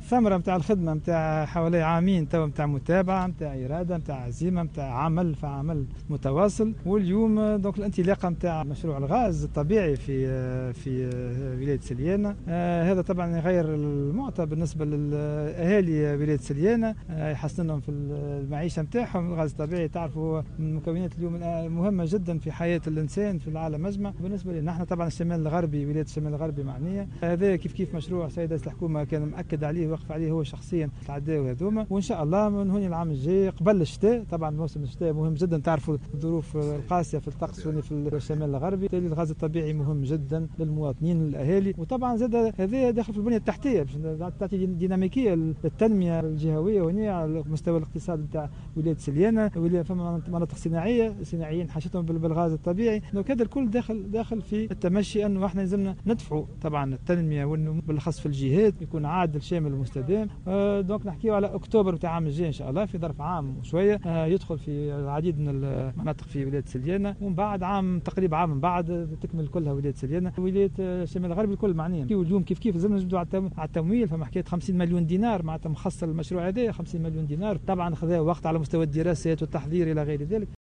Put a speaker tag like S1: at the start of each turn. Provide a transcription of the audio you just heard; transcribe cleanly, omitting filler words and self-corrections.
S1: الثمرة نتاع الخدمة نتاع حوالي عامين توا نتاع متابعة نتاع إرادة نتاع عزيمة نتاع عمل فعمل متواصل. واليوم دونك الانطلاقة نتاع مشروع الغاز الطبيعي في ولاية سليانة. هذا طبعا يغير المعطى بالنسبة للأهالي ولاية سليانة، يحسن لهم في المعيشة نتاعهم. الغاز الطبيعي تعرفوا من المكونات اليوم مهمة جدا في حياة الإنسان في العالم أجمع. بالنسبة لنا نحن طبعا الشمال الغربي ولاية الشمال الغربي معنية، هذا كيف مشروع سيد رئيس الحكومة كان مأكد عليه وقف عليه هو شخصيا العداء وهذوما. وإن شاء الله من هون العام الجاي قبل الشتاء، طبعا موسم الشتاء مهم جدا، تعرفوا الظروف القاسية في الطقس في الشمال الغربي، بالتالي الغاز الطبيعي مهم جدا للمواطنين للأهالي. وطبعا زاد هذا داخل في البنية التحتية باش تعطي ديناميكية للتنمية الجهوية هنا على مستوى الاقتصاد نتاع ولاية سليانة. فما مناطق صناعيين حاجتهم بالغاز الطبيعي. دونك هذا الكل داخل في التمشي انه احنا لازمنا ندفعوا طبعا التنميه والنمو بالاخص في الجهات يكون عادل شامل ومستدام. دونك نحكيو على اكتوبر بتاع العام الجاي ان شاء الله، في ظرف عام وشويه يدخل في العديد من المناطق في ولايه سليانه، ومن بعد تقريبا عام من بعد تكمل كلها ولايه سليانه ولايه الشمال الغربي الكل معنيين. اليوم كيف لازم نجبدوا على التمويل. فما حكايه 50 مليون دينار معناتها مخصص للمشروع هذا. 50 مليون دينار طبعا خذا وقت على مستوى الدراسات والتحضير الى غير ذلك.